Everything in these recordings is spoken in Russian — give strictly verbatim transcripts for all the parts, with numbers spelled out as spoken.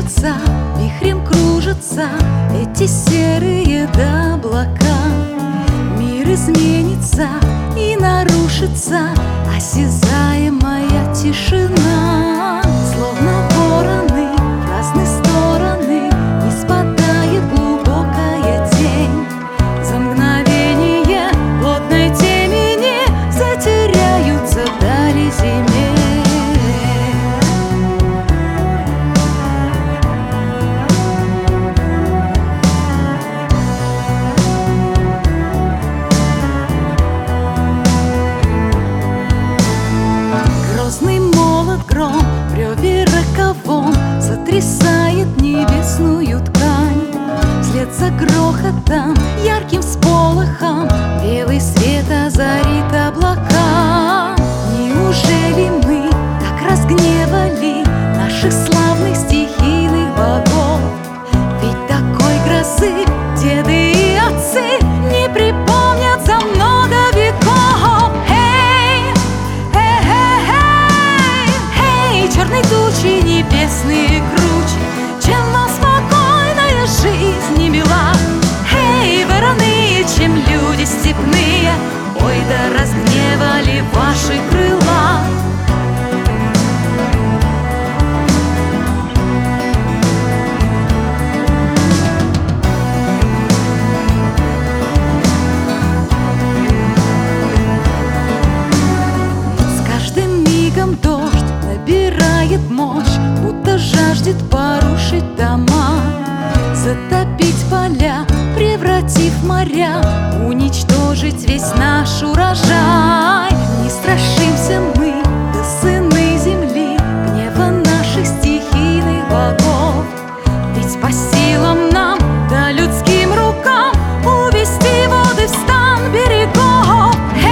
движется, вихрем кружатся эти серые облака. Мир изменится и нарушится осязаемая тишина. Словно вороны в разные стороны не спадает глубокая тень. За мгновение плотной темени затеряются вдали земель. Грозный молот, гром, в реве роковом сотрясает небесную ткань. Вслед за грохотом, ярким всполохом белый свет озарит облака. Неужели мы так разгневали наших славных стихийных богов? Ведь такой грозы деды и отцы не припомнят за много веков. Черные тучи небесные круче, чем вам спокойная жизнь не мила. Эй, вороны, чем люди степные, ой, да разгневали ваши крыла. С каждым мигом дождь набирает мощь, будто жаждет порушить дома, затопить поля, превратив моря, уничтожить весь наш урожай. Не страшимся мы, да сыны земли, гнева наших стихийных богов. Ведь по силам нам, да людским рукам увести воды в стан берегов.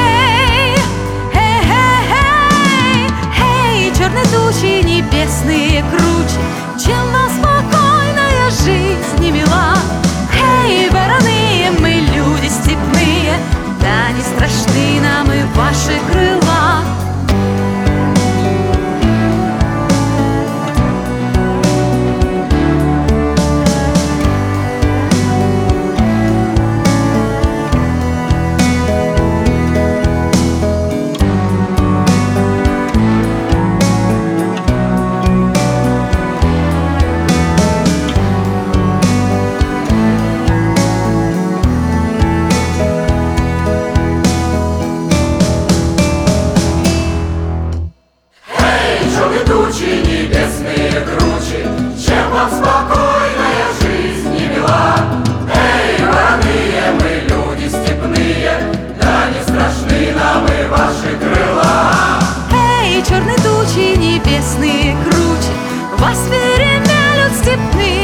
Черные тучи небесные круче, чем вам спокойная жизнь не мила. Эй, вороны, мы люди степные, да не страшны нам и ваши крыла. Тучи небесные круче, чем вам спокойная жизнь не мила. Эй, вороные, мы люди степные, да не страшны нам и ваши крыла. Эй, черные тучи небесные круче, вас перемелют степные.